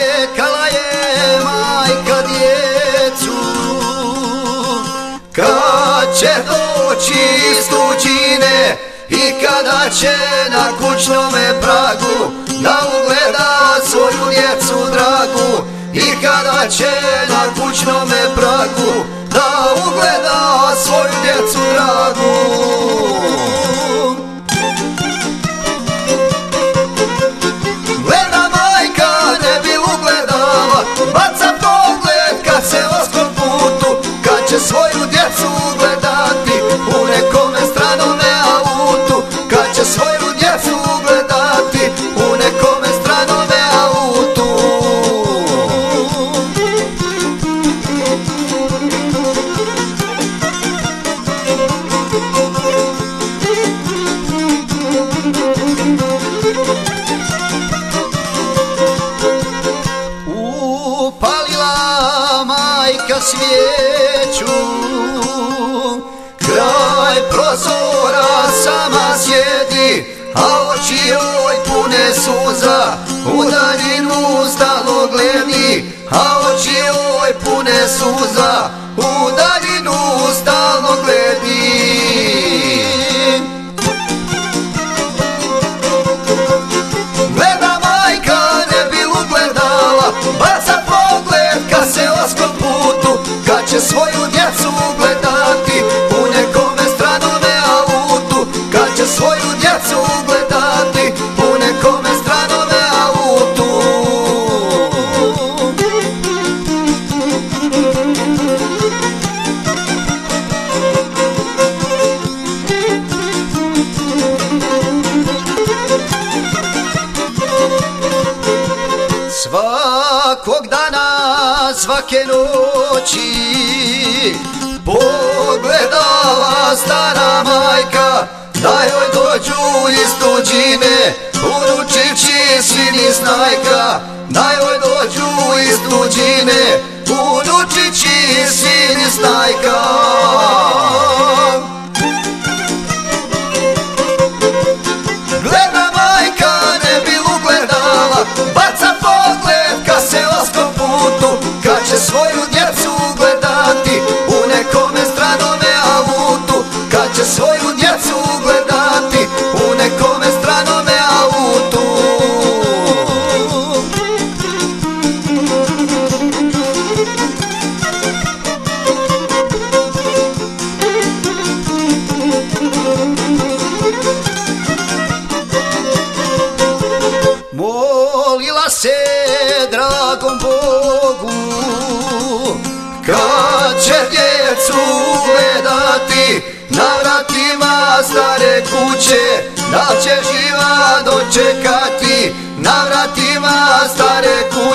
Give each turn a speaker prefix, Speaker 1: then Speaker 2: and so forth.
Speaker 1: čekala je majka djecu, kad će doći iz tuđine i kada će na kućnome pragu da ugleda svoju djecu dragu, i kada će na kućnome pragu da ugleda svoju djecu dragu. Gleda majka, ne bi ugledala, baca pogled kad se oskom putu, kad će svoju djecu ugledati u nekome stranome autu, kad će svoju djecu ugledati u nekome stranome autu. Upalila majka svijeću, kraj prozora sama sjedi, a oči joj pune suza, u daljinu stalo gledi, a oči joj pune suza, u daljinu stalo gledi. Gleda majka, ne bi ugledala, baca pogled kad se oskom putu, kad će svoju djecu ugledati u nekome stranome autu, kad će svoju djecu ugledati u nekome stranome autu. Svakog dana, svake noći pogledala stara majka da joj dođu iz tuđine unučići sini snajka, da joj dođu iz tuđine unučići sini snajka. Gleda majka, ne bi ugledala, baca pogled kad se oskom putu, kad će svoju djecu ugledati u nekome stranome autu, kad će svoju djecu ugledati u nekome stranome autu. Molila se dragom Bogu, kad će djecu ugledati na vratima stare kuće, da će živa dočekati na vratima stare kuće.